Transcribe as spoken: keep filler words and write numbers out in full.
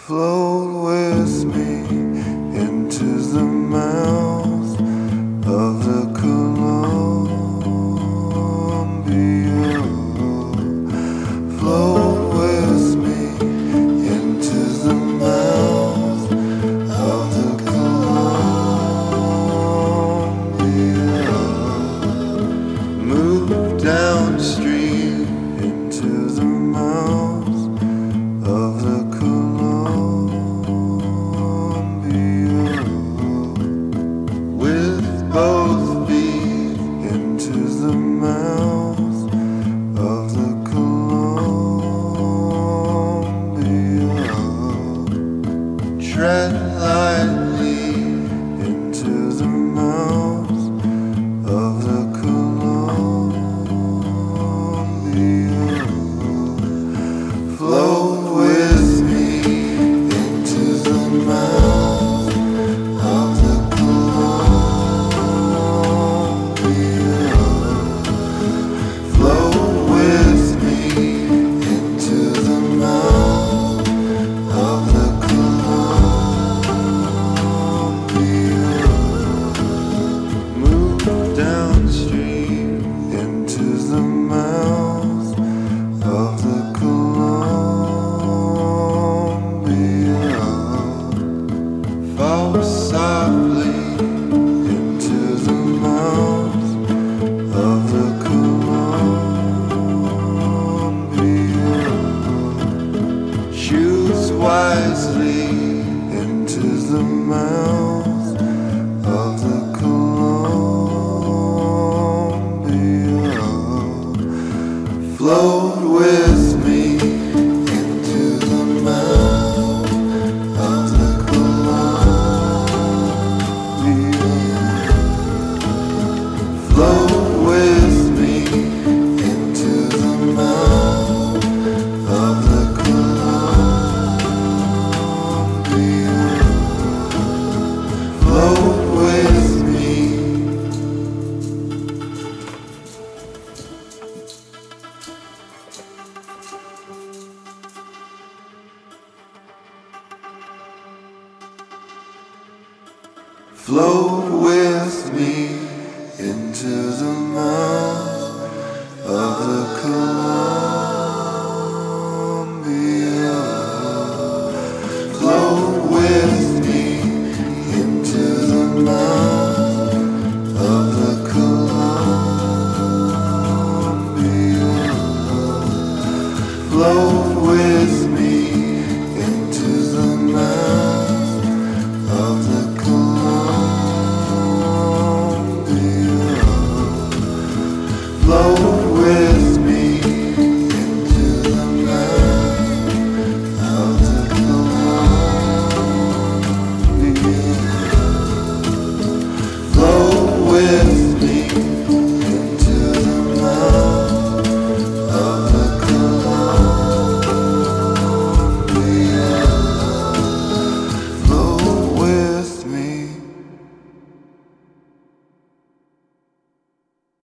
Float with me into the mouth of the Columbia. Float with me into the mouth of the Columbia. Move downstream into the mouth of the both feet into the mouth of the Columbia. Tread lightly into the mouth of the Columbia. Float with me into the mouth of the downstream into the mouth of the Columbia. Fall softly into the mouth of the Columbia. Choose wisely into the mouth of the Columbia. Float with me into the mouth of the Columbia. Float with me into the mouth of the Columbia. Float with me. Float with me into the mouth of the Columbia. Float with me into the mouth of the Columbia. Float with me into the mouth of the Columbia. Flow